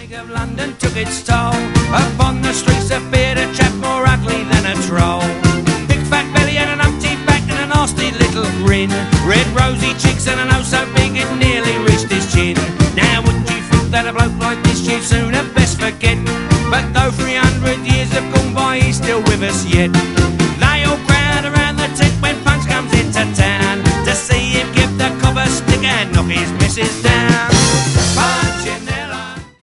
plague of London took its toll. Upon the streets appeared a chap more ugly than a troll. Big fat belly and an umpty back and a nasty little grin. Red rosy cheeks and a nose so big it nearly reached his chin. Now wouldn't you think that a bloke like this you'd sooner best forget? But though 300 years have gone by, he's still with us yet.